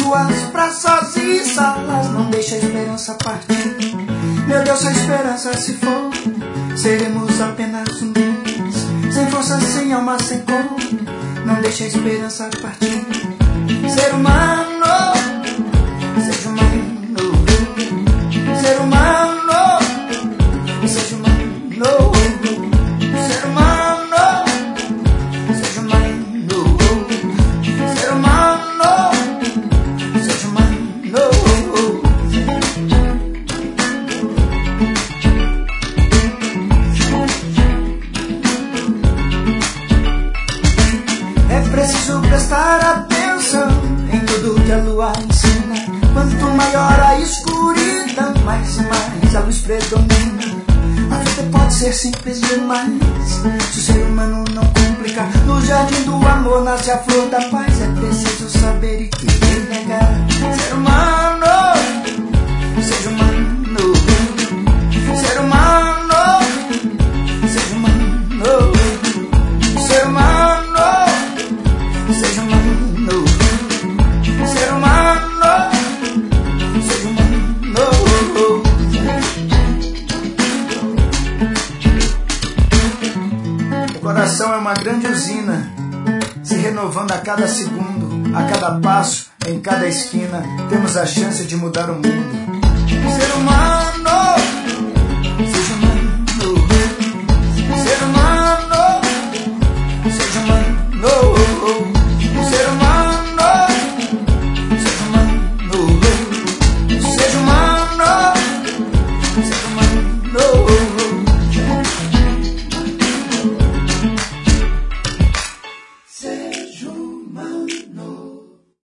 ruas, praças e salas, não deixa a esperança partir. Meu Deus, se a esperança se for, seremos apenas um Deus, sem força, sem alma, sem cor. Não deixa a esperança partir. Ser humano, seja humano, ser humano, seja humano, ser humano, seja humano, ser humano, seja humano. É preciso prestar atenção em tudo que a lua ensina. Quanto maior a escuridão, mais e mais a luz predomina. A vida pode ser simples demais se o ser humano não complicar. No jardim do amor nasce a flor da paz. É preciso saber e querer negar. Ser humano, seja humano, ser humano, seja humano, ser humano, seja humano, ser humano, seja humano. O coração é uma grande usina, se renovando a cada segundo, a cada passo, em cada esquina. Temos a chance de mudar o mundo. Ser humano.